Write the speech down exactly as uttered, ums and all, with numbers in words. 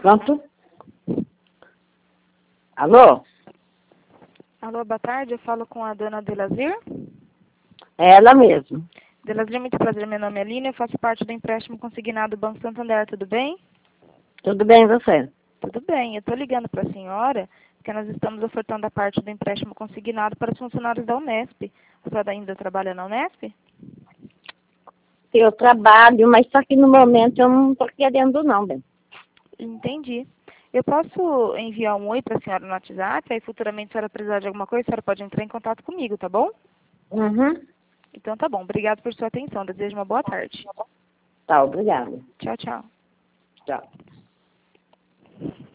Pronto? Alô? Alô, boa tarde. Eu falo com a dona Delazir. É ela mesmo. Delazir, muito prazer. Meu nome é Lina. Eu faço parte do empréstimo consignado do Banco Santander. Tudo bem? Tudo bem, e você? Tudo bem. Eu estou ligando para a senhora porque nós estamos ofertando a parte do empréstimo consignado para os funcionários da Unesp. A senhora ainda trabalha na Unesp? Eu trabalho, mas só que no momento eu não estou querendo não, bem. Entendi. Eu posso enviar um oi para a senhora no WhatsApp, aí futuramente se a senhora precisar de alguma coisa, a senhora pode entrar em contato comigo, tá bom? Uhum. Então tá bom. Obrigado por sua atenção. Desejo uma boa tarde. Tá, obrigada. Tchau, tchau. Tchau.